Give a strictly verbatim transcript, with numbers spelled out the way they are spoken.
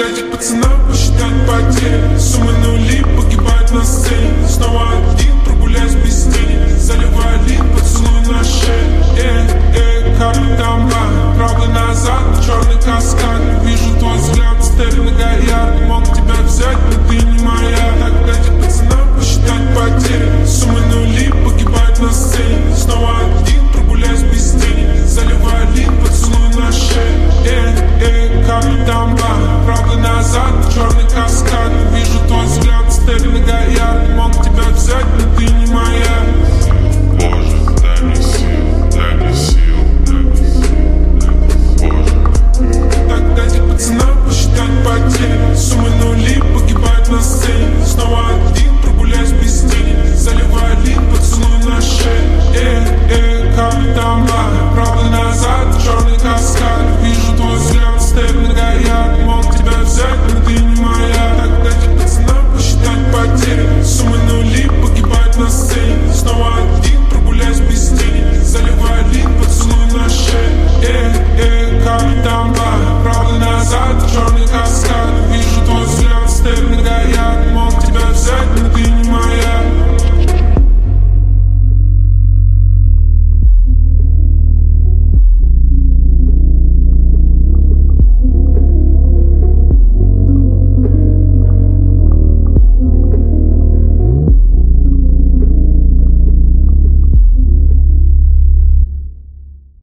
этих пацанов посчитать потери. Суммы нули погибают на сцене. Снова один, прогуляюсь без тени. Заливаю лид, поцелуй на шею. Эй, эй, капитан Блан, правый назад, черный